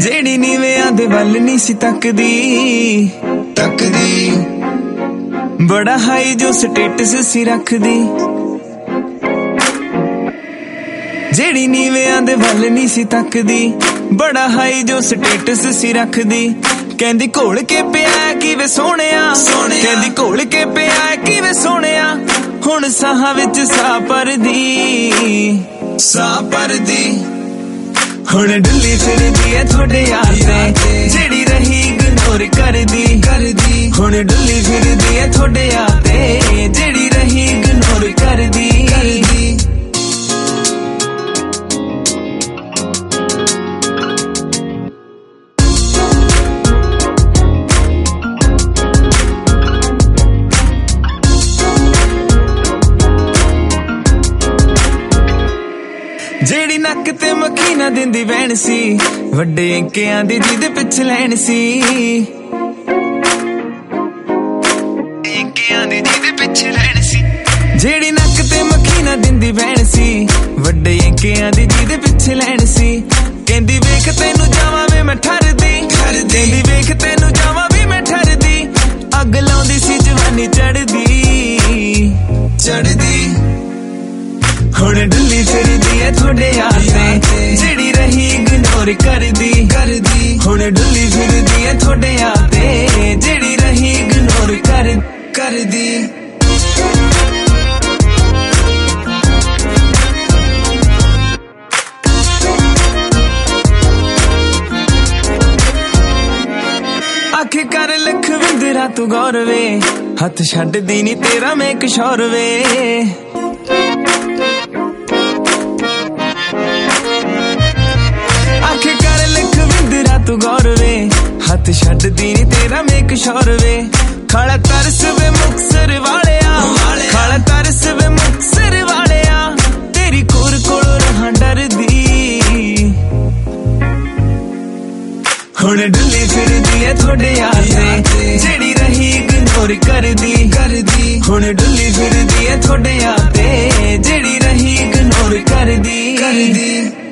जेड़ी नीवेआं दे वल नहीं सी तकदी बड़ा हाई जो स्टेटस सी रखदी। जेड़ी नीवेआं दे वल नहीं सी तकदी बड़ा हाई जो स्टेटस सी रखदी। कहंदी घोल के पिया किवे सोहणिया कहंदी घोल के पिया किवे सोहणिया हुण साहां विच साह परदी हुण डुल्ली फिरदी है थोड़े यार ते जेड़ी रही इग्नोर करदी हुण डुल्ली फिरदी है थोड़े यार ते जेड़ी रही इग्नोर करदी। जेड़ी नक ते मक्खी ना दिंदी वैन सी वड्डे अंकियां दी जिद पिछ लैन सी। जेड़ी नक ते मक्खी ना दिंदी वैन सी वड्डे अंकियां दी जिद पिछ लैन सी। कहंदी वेख तैनू जावां वे मैं ठरदी कहंदी वेख तैनू जावां वी मैं ठरदी। अग लाउंदी सी जवानी चढ़दी हुण डुल्ली फिरदी है थोड़े यार ते जेड़ी रही इग्नोर करदी हुण डुल्ली फिरदी है थोड़े यार ते जेड़ी रही इग्नोर करदी। आखे कर लखविंदरा तू गौर वे हथ छड्डदी नी तेरा मैं किशोर वे। आखे कर लखविंदरा तू गौर वे हथ छड्डदी नी तेरा मैं किशोर वे। खाला तरस वे मुक्तसर वालिया खाला तरस वे मुक्तसर वालिया तेरी कोर कोलों रहां डरदी हुण डुल्ली फिरदी है थोड़े यार ते जेड़ी रही इग्नोर करदी हुण डुल्ली फिरदी है थोड़े यार ते जेड़ी रही इग्नोर करदी।